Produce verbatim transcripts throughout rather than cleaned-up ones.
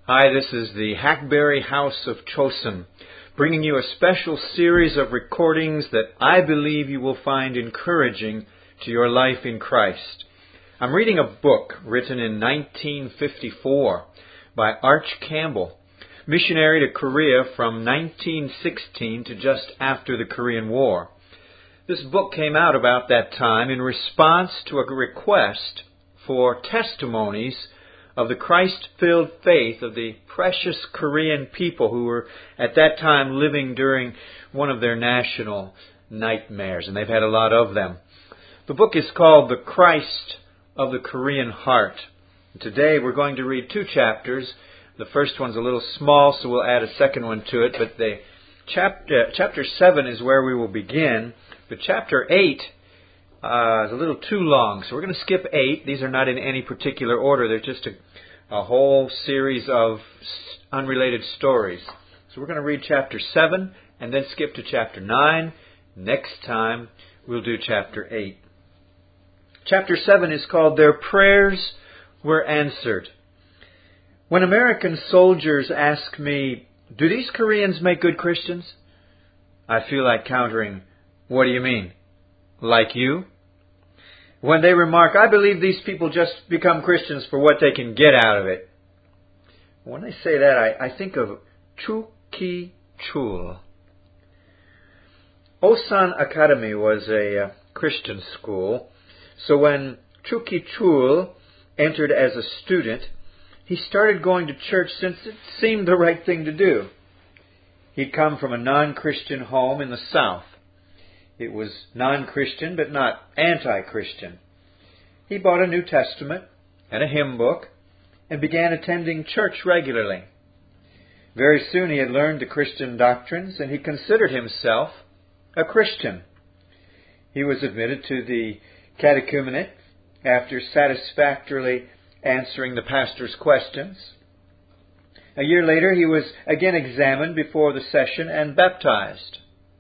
Hi, this is the Hackberry House of Chosen, bringing you a special series of recordings that I believe you will find encouraging to your life in Christ. I'm reading a book written in nineteen fifty-four by Arch Campbell, missionary to Korea from nineteen sixteen to just after the Korean War. This book came out about that time in response to a request for testimonies of the Christ-filled faith of the precious Korean people who were at that time living during one of their national nightmares, and they've had a lot of them. The book is called The Christ of the Korean Heart. Today we're going to read two chapters. The first one's a little small, so we'll add a second one to it, but the chapter, chapter seven is where we will begin. But chapter eight Uh, it's a little too long, so we're going to skip eight. These are not in any particular order. They're just a, a whole series of unrelated stories. So we're going to read chapter seven and then skip to chapter nine. Next time, we'll do chapter eight. Chapter seven is called Their Prayers Were Answered. When American soldiers ask me, do these Koreans make good Christians? I feel like countering, what do you mean? Like you? When they remark, I believe these people just become Christians for what they can get out of it. When they say that, I, I think of Choo Ki Chul. Osan Academy was a uh, Christian school, so when Choo Ki Chul entered as a student, he started going to church since it seemed the right thing to do. He'd come from a non-Christian home in the South. It was non-Christian, but not anti-Christian. He bought a New Testament and a hymn book and began attending church regularly. Very soon he had learned the Christian doctrines, and he considered himself a Christian. He was admitted to the catechumenate after satisfactorily answering the pastor's questions. A year later he was again examined before the session and baptized.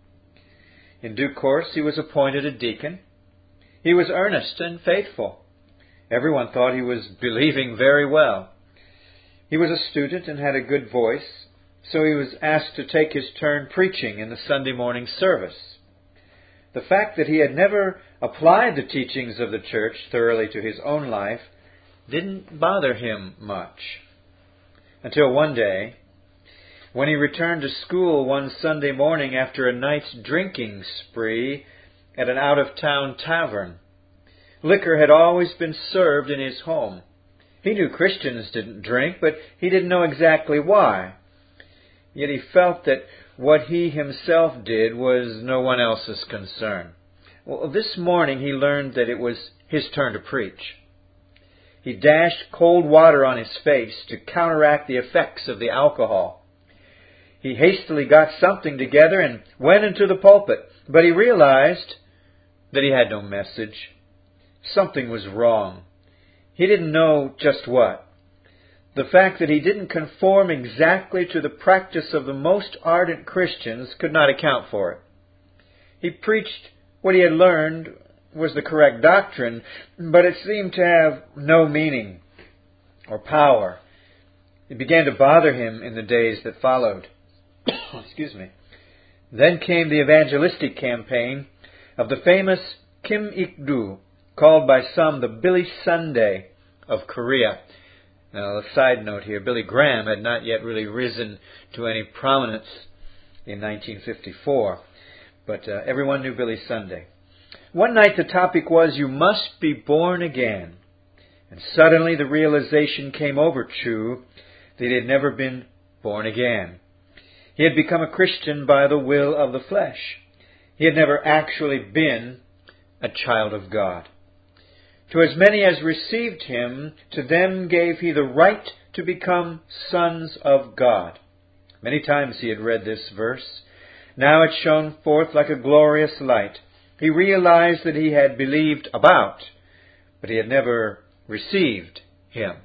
In due course, he was appointed a deacon. He was earnest and faithful. Everyone thought he was believing very well. He was a student and had a good voice, so he was asked to take his turn preaching in the Sunday morning service. The fact that he had never applied the teachings of the church thoroughly to his own life didn't bother him much. Until one day, when he returned to school one Sunday morning after a night's drinking spree at an out-of-town tavern. Liquor had always been served in his home. He knew Christians didn't drink, but he didn't know exactly why. Yet he felt that what he himself did was no one else's concern. Well, this morning he learned that it was his turn to preach. He dashed cold water on his face to counteract the effects of the alcohol. He hastily got something together and went into the pulpit, but he realized that he had no message. Something was wrong. He didn't know just what. The fact that he didn't conform exactly to the practice of the most ardent Christians could not account for it. He preached what he had learned was the correct doctrine, but it seemed to have no meaning or power. It began to bother him in the days that followed. Excuse me. Then came the evangelistic campaign of the famous Kim Ik-doo, called by some the Billy Sunday of Korea. Now, a side note here, Billy Graham had not yet really risen to any prominence in nineteen fifty-four, but uh, everyone knew Billy Sunday. One night the topic was, you must be born again. And suddenly the realization came over Chu that he had never been born again. He had become a Christian by the will of the flesh. He had never actually been a child of God. To as many as received him, to them gave he the right to become sons of God. Many times he had read this verse. Now it shone forth like a glorious light. He realized that he had believed about, but he had never received him.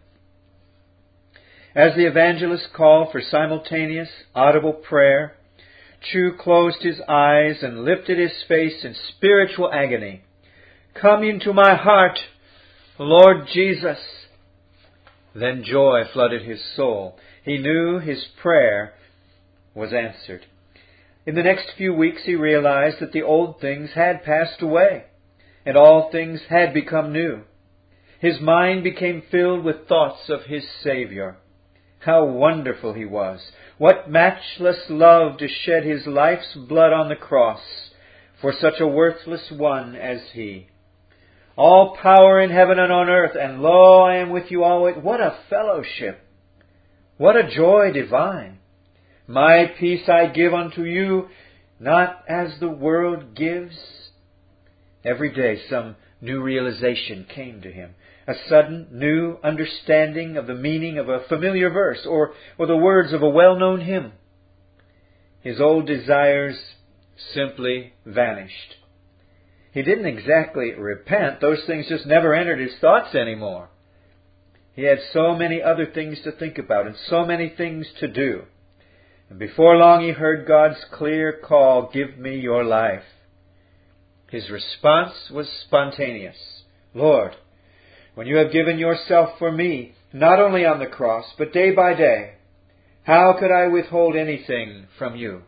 As the evangelist called for simultaneous, audible prayer, Chu closed his eyes and lifted his face in spiritual agony. Come into my heart, Lord Jesus. Then joy flooded his soul. He knew his prayer was answered. In the next few weeks he realized that the old things had passed away, and all things had become new. His mind became filled with thoughts of his Savior. How wonderful He was! What matchless love to shed His life's blood on the cross for such a worthless one as he. All power in heaven and on earth, and lo, I am with you always. What a fellowship! What a joy divine! My peace I give unto you, not as the world gives. Every day some new realization came to him. A sudden new understanding of the meaning of a familiar verse or, or the words of a well-known hymn. His old desires simply vanished. He didn't exactly repent. Those things just never entered his thoughts anymore. He had so many other things to think about and so many things to do. And before long he heard God's clear call, "Give me your life." His response was spontaneous. "Lord, when you have given yourself for me, not only on the cross, but day by day, how could I withhold anything from you?"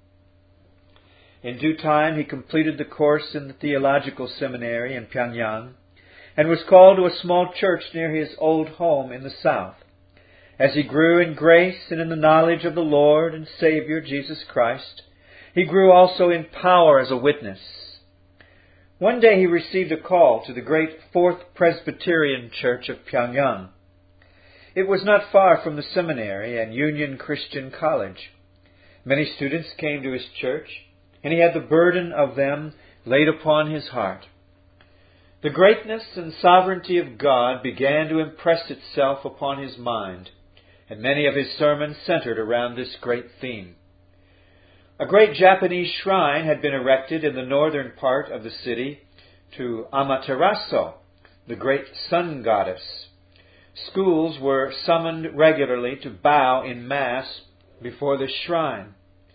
In due time he completed the course in the theological seminary in Pyongyang and was called to a small church near his old home in the south. As he grew in grace and in the knowledge of the Lord and Savior Jesus Christ, he grew also in power as a witness. One day he received a call to the great Fourth Presbyterian Church of Pyongyang. It was not far from the seminary and Union Christian College. Many students came to his church, and he had the burden of them laid upon his heart. The greatness and sovereignty of God began to impress itself upon his mind, and many of his sermons centered around this great theme. A great Japanese shrine had been erected in the northern part of the city to Amaterasu, the great sun goddess. Schools were summoned regularly to bow in mass before this shrine.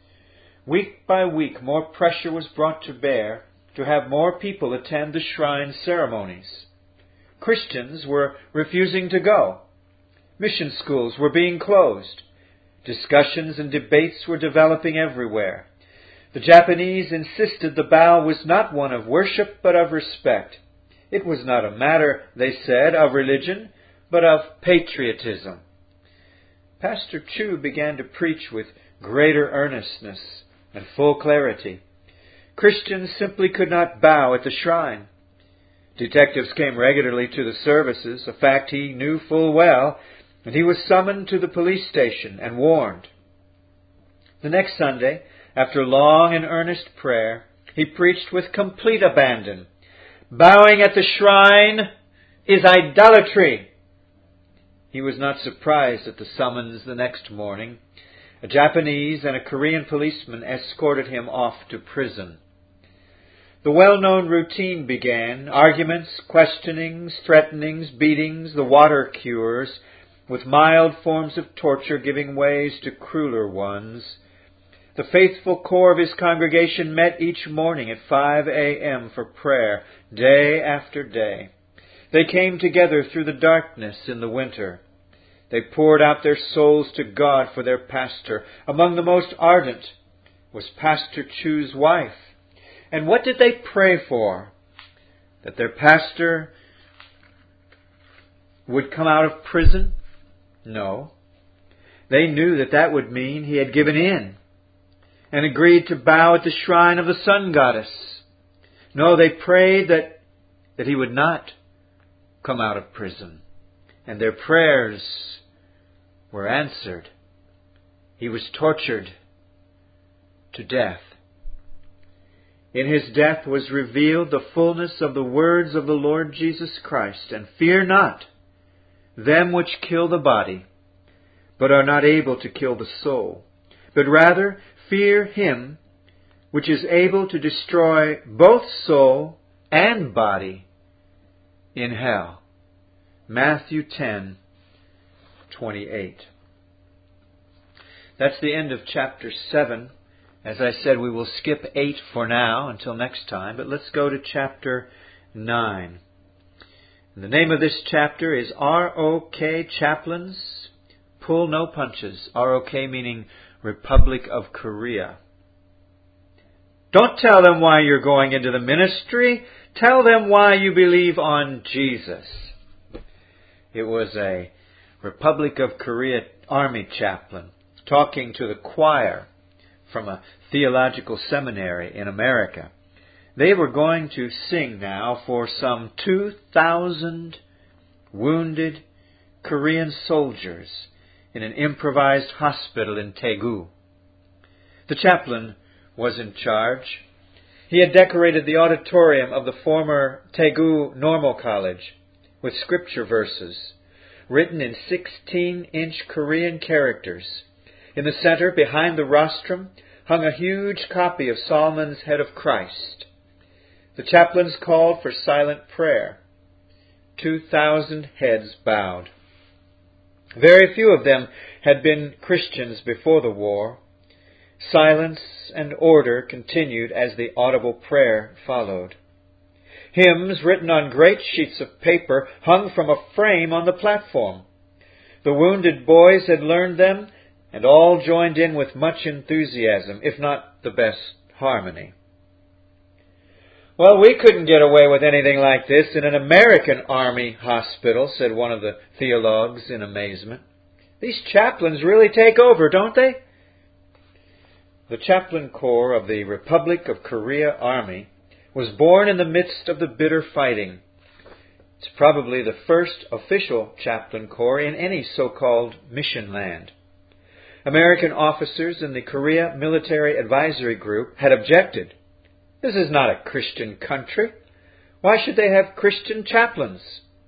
Week by week, more pressure was brought to bear to have more people attend the shrine ceremonies. Christians were refusing to go. Mission schools were being closed. Discussions and debates were developing everywhere. The Japanese insisted the bow was not one of worship, but of respect. It was not a matter, they said, of religion, but of patriotism. Pastor Chu began to preach with greater earnestness and full clarity. Christians simply could not bow at the shrine. Detectives came regularly to the services, a fact he knew full well, and he was summoned to the police station and warned. The next Sunday, after long and earnest prayer, he preached with complete abandon. "Bowing at the shrine is idolatry." He was not surprised at the summons the next morning. A Japanese and a Korean policeman escorted him off to prison. The well-known routine began: arguments, questionings, threatenings, beatings, the water cures, with mild forms of torture giving ways to crueler ones. The faithful core of his congregation met each morning at five a.m. for prayer, day after day. They came together through the darkness in the winter. They poured out their souls to God for their pastor. Among the most ardent was Pastor Chu's wife. And what did they pray for? That their pastor would come out of prison? No. They knew that that would mean he had given in and agreed to bow at the shrine of the sun goddess. No, they prayed that, that he would not come out of prison. And their prayers were answered. He was tortured to death. In his death was revealed the fullness of the words of the Lord Jesus Christ. "And fear not them which kill the body, but are not able to kill the soul, but rather fear Him which is able to destroy both soul and body in hell." Matthew ten twenty-eight. That's the end of chapter seven. As I said, we will skip eight for now until next time, but let's go to chapter nine. And the name of this chapter is R O K Chaplains Pull No Punches. R O K meaning Republic of Korea. Don't tell them why you're going into the ministry. Tell them why you believe on Jesus. It was a Republic of Korea Army chaplain talking to the choir from a theological seminary in America. They were going to sing now for some two thousand wounded Korean soldiers in an improvised hospital in Daegu. The chaplain was in charge. He had decorated the auditorium of the former Daegu Normal College with scripture verses written in sixteen-inch Korean characters. In the center, behind the rostrum, hung a huge copy of Solomon's Head of Christ. The chaplains called for silent prayer. Two thousand heads bowed. Very few of them had been Christians before the war. Silence and order continued as the audible prayer followed. Hymns written on great sheets of paper hung from a frame on the platform. The wounded boys had learned them, and all joined in with much enthusiasm, if not the best harmony. "Well, we couldn't get away with anything like this in an American Army hospital," said one of the theologues in amazement. "These chaplains really take over, don't they?" The Chaplain Corps of the Republic of Korea Army was born in the midst of the bitter fighting. It's probably the first official chaplain corps in any so-called mission land. American officers in the Korea Military Advisory Group had objected. This is not a Christian country. Why should they have Christian chaplains?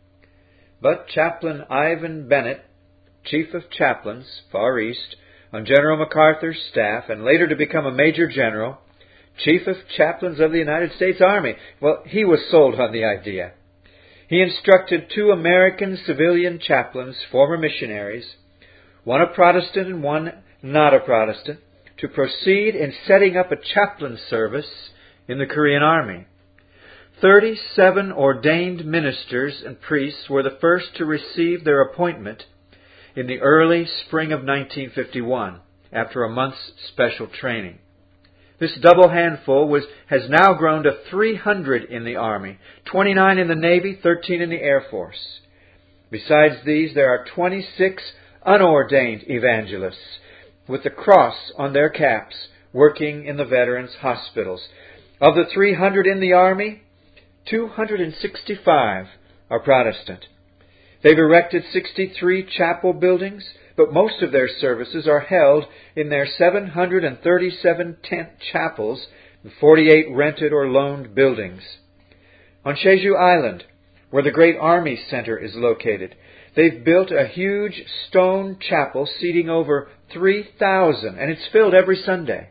But Chaplain Ivan Bennett, Chief of Chaplains, Far East, on General MacArthur's staff, and later to become a Major General, Chief of Chaplains of the United States Army, well, he was sold on the idea. He instructed two American civilian chaplains, former missionaries, one a Protestant and one not a Protestant, to proceed in setting up a chaplain service in the Korean Army. Thirty-seven ordained ministers and priests were the first to receive their appointment in the early spring of nineteen fifty-one, after a month's special training. This double handful was, has now grown to three hundred in the Army, twenty-nine in the Navy, thirteen in the Air Force. Besides these, there are twenty-six unordained evangelists with the cross on their caps, working in the veterans' hospitals. Of the three hundred in the Army, two hundred sixty-five are Protestant. They've erected sixty-three chapel buildings, but most of their services are held in their seven hundred thirty-seven tent chapels and forty-eight rented or loaned buildings. On Jeju Island, where the great Army Center is located, they've built a huge stone chapel seating over three thousand, and it's filled every Sunday.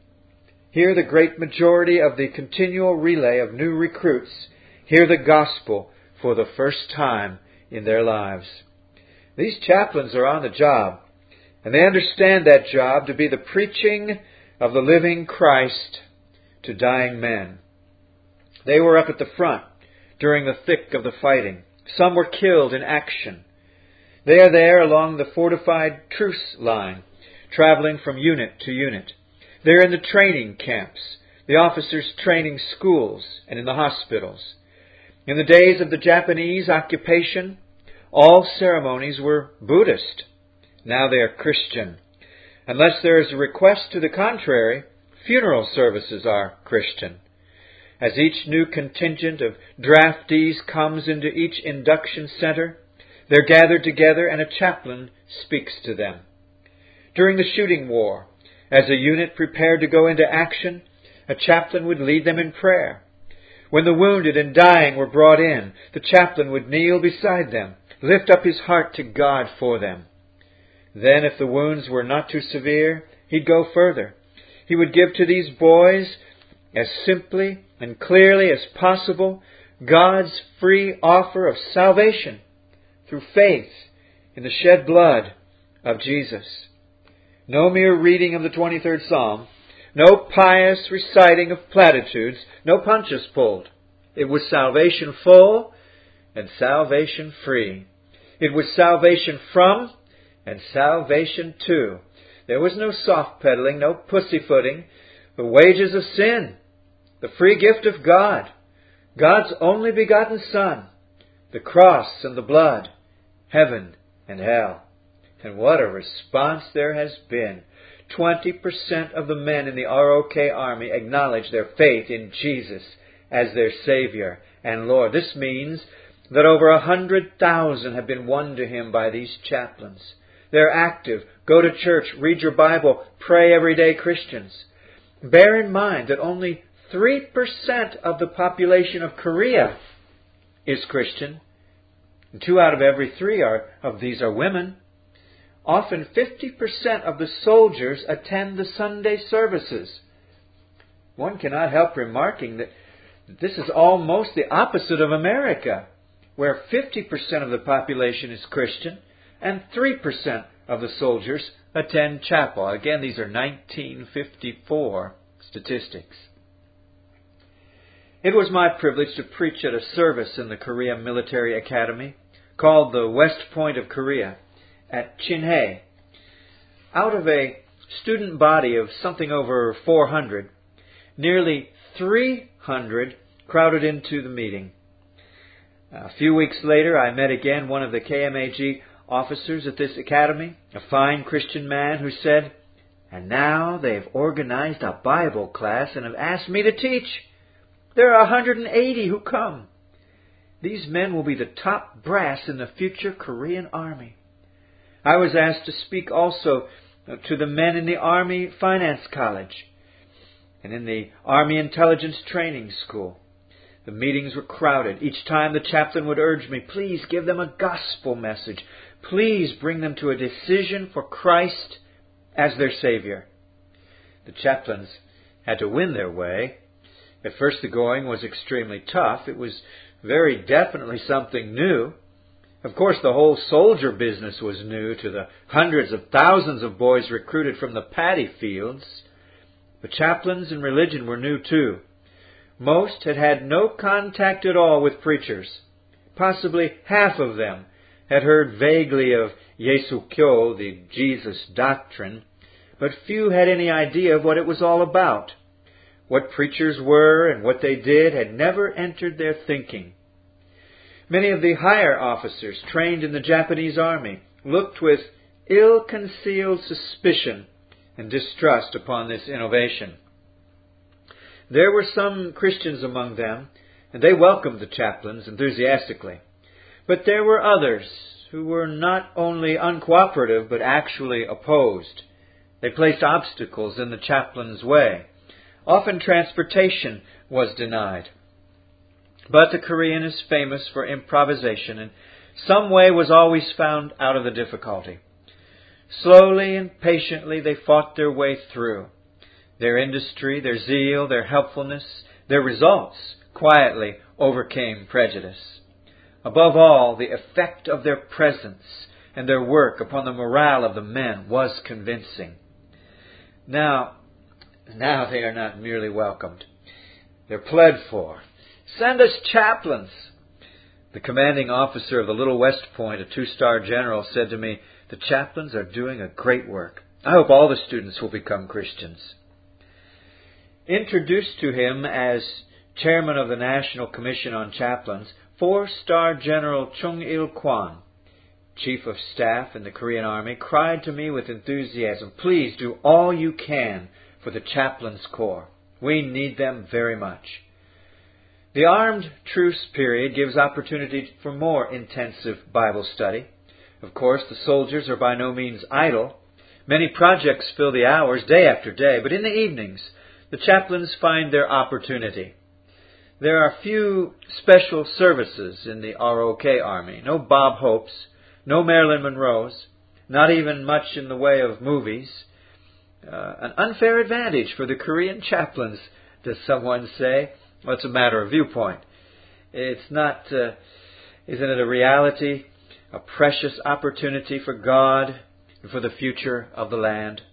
Here the great majority of the continual relay of new recruits hear the gospel for the first time in their lives. These chaplains are on the job, and they understand that job to be the preaching of the living Christ to dying men. They were up at the front during the thick of the fighting. Some were killed in action. They are there along the fortified truce line, traveling from unit to unit. They're in the training camps, the officers' training schools, and in the hospitals. In the days of the Japanese occupation, all ceremonies were Buddhist. Now they are Christian. Unless there is a request to the contrary, funeral services are Christian. As each new contingent of draftees comes into each induction center, they're gathered together and a chaplain speaks to them. During the shooting war, as a unit prepared to go into action, a chaplain would lead them in prayer. When the wounded and dying were brought in, the chaplain would kneel beside them, lift up his heart to God for them. Then, if the wounds were not too severe, he'd go further. He would give to these boys, as simply and clearly as possible, God's free offer of salvation through faith in the shed blood of Jesus. No mere reading of the twenty-third Psalm, no pious reciting of platitudes, no punches pulled. It was salvation full and salvation free. It was salvation from and salvation to. There was no soft pedaling, no pussyfooting. The wages of sin, the free gift of God, God's only begotten Son, the cross and the blood, heaven and hell. And what a response there has been. twenty percent of the men in the R O K Army acknowledge their faith in Jesus as their Savior and Lord. This means that over a hundred thousand have been won to Him by these chaplains. They're active, go to church, read your Bible, pray every day Christians. Bear in mind that only three percent of the population of Korea is Christian. And two out of every three are, of these are women. Often fifty percent of the soldiers attend the Sunday services. One cannot help remarking that this is almost the opposite of America, where fifty percent of the population is Christian and three percent of the soldiers attend chapel. Again, these are nineteen fifty-four statistics. It was my privilege to preach at a service in the Korea Military Academy called the West Point of Korea at Chinhae. Out of a student body of something over four hundred, nearly three hundred crowded into the meeting. A few weeks later, I met again one of the K M A G officers at this academy, a fine Christian man who said, "And now they've organized a Bible class and have asked me to teach. There are one hundred eighty who come. These men will be the top brass in the future Korean Army." I was asked to speak also to the men in the Army Finance College and in the Army Intelligence Training School. The meetings were crowded. Each time the chaplain would urge me, "Please give them a gospel message. Please bring them to a decision for Christ as their Savior." The chaplains had to win their way. At first the going was extremely tough. It was very definitely something new. Of course, the whole soldier business was new to the hundreds of thousands of boys recruited from the paddy fields. The chaplains and religion were new too. Most had had no contact at all with preachers. Possibly half of them had heard vaguely of Yesukyo, the Jesus doctrine, but few had any idea of what it was all about. What preachers were and what they did had never entered their thinking. Many of the higher officers trained in the Japanese Army looked with ill-concealed suspicion and distrust upon this innovation. There were some Christians among them, and they welcomed the chaplains enthusiastically. But there were others who were not only uncooperative, but actually opposed. They placed obstacles in the chaplain's way. Often transportation was denied. But the Korean is famous for improvisation, and some way was always found out of the difficulty. Slowly and patiently they fought their way through. Their industry, their zeal, their helpfulness, their results quietly overcame prejudice. Above all, the effect of their presence and their work upon the morale of the men was convincing. Now, now they are not merely welcomed. They're pled for. "Send us chaplains." The commanding officer of the Little West Point, a two-star general, said to me, "The chaplains are doing a great work. I hope all the students will become Christians." Introduced to him as chairman of the National Commission on Chaplains, four-star General Chung Il-kwon, chief of staff in the Korean Army, cried to me with enthusiasm, "Please do all you can for the Chaplains Corps. We need them very much." The armed truce period gives opportunity for more intensive Bible study. Of course, the soldiers are by no means idle. Many projects fill the hours day after day, but in the evenings, the chaplains find their opportunity. There are few special services in the R O K Army. No Bob Hopes, no Marilyn Monroes, not even much in the way of movies. Uh, an unfair advantage for the Korean chaplains, does someone say? Well, it's a matter of viewpoint. It's not, uh, isn't it a reality, a precious opportunity for God and for the future of the land?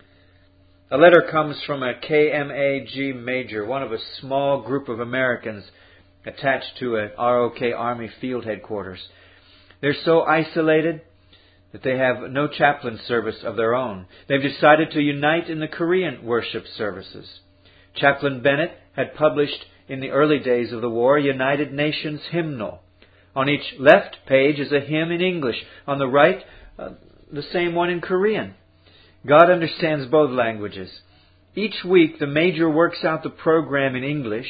A letter comes from a K M A G major, one of a small group of Americans attached to a R O K Army field headquarters. They're so isolated that they have no chaplain service of their own. They've decided to unite in the Korean worship services. Chaplain Bennett had published in the early days of the war a United Nations hymnal. On each left page is a hymn in English. On the right, uh, the same one in Korean. God understands both languages. Each week, the major works out the program in English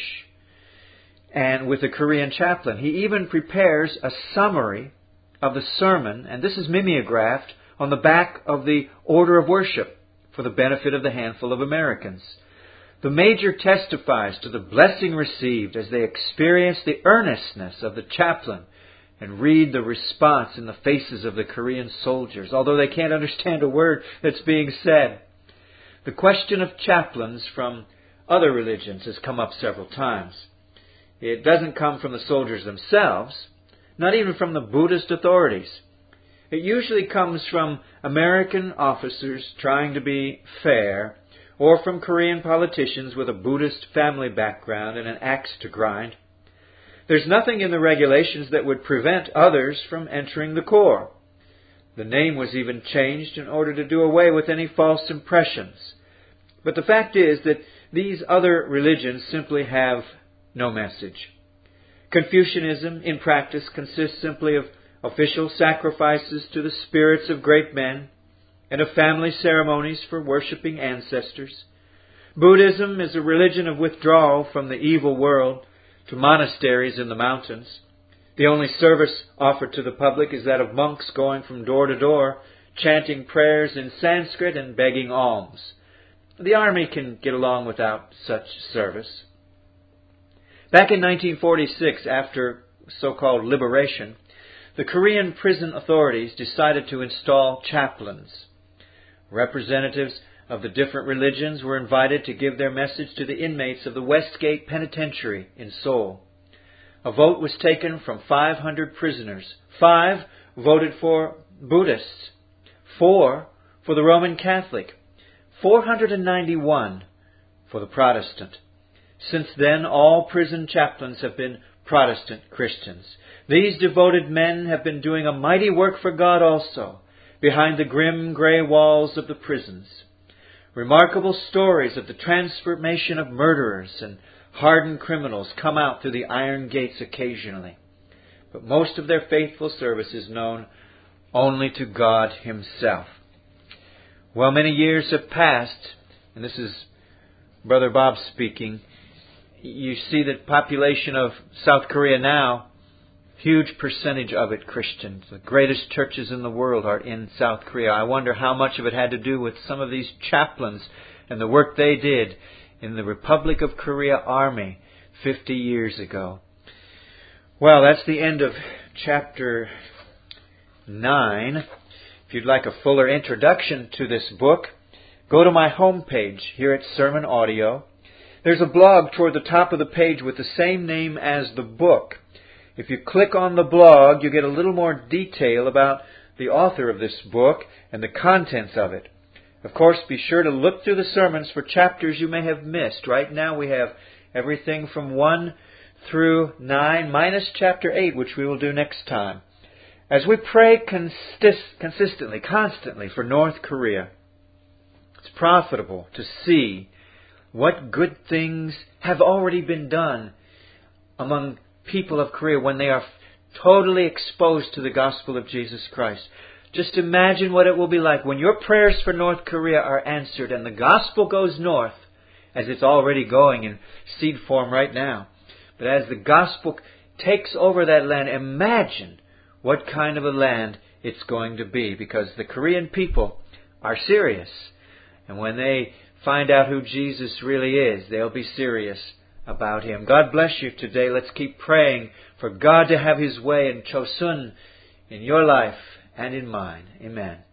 and with the Korean chaplain. He even prepares a summary of the sermon, and this is mimeographed on the back of the order of worship for the benefit of the handful of Americans. The major testifies to the blessing received as they experience the earnestness of the chaplain and read the response in the faces of the Korean soldiers, although they can't understand a word that's being said. The question of chaplains from other religions has come up several times. It doesn't come from the soldiers themselves, not even from the Buddhist authorities. It usually comes from American officers trying to be fair, or from Korean politicians with a Buddhist family background and an axe to grind. There's nothing in the regulations that would prevent others from entering the Corps. The name was even changed in order to do away with any false impressions. But the fact is that these other religions simply have no message. Confucianism, in practice, consists simply of official sacrifices to the spirits of great men and of family ceremonies for worshipping ancestors. Buddhism is a religion of withdrawal from the evil world to monasteries in the mountains. The only service offered to the public is that of monks going from door to door, chanting prayers in Sanskrit and begging alms. The army can get along without such service. Back in nineteen forty-six, after so-called liberation, the Korean prison authorities decided to install chaplains. Representatives of the different religions were invited to give their message to the inmates of the Westgate Penitentiary in Seoul. A vote was taken from five hundred prisoners. Five voted for Buddhists. Four for the Roman Catholic. four hundred ninety-one for the Protestant. Since then, all prison chaplains have been Protestant Christians. These devoted men have been doing a mighty work for God also, behind the grim grey walls of the prisons. Remarkable stories of the transformation of murderers and hardened criminals come out through the iron gates occasionally. But most of their faithful service is known only to God Himself. Well, many years have passed, and this is Brother Bob speaking. You see the population of South Korea now, huge percentage of it Christians. The greatest churches in the world are in South Korea. I wonder how much of it had to do with some of these chaplains and the work they did in the Republic of Korea Army fifty years ago. Well, that's the end of chapter nine. If you'd like a fuller introduction to this book, go to my homepage here at Sermon Audio. There's a blog toward the top of the page with the same name as the book. If you click on the blog, you get a little more detail about the author of this book and the contents of it. Of course, be sure to look through the sermons for chapters you may have missed. Right now we have everything from one through nine, minus chapter eight, which we will do next time. As we pray consist- consistently, constantly for North Korea, it's profitable to see what good things have already been done among people of Korea when they are totally exposed to the gospel of Jesus Christ. Just imagine what it will be like when your prayers for North Korea are answered and the gospel goes north, as it's already going in seed form right now. But as the gospel takes over that land, imagine what kind of a land it's going to be, because the Korean people are serious. And when they find out who Jesus really is, they'll be serious about Him. God bless you today. Let's keep praying for God to have His way in Chosun, in your life and in mine. Amen.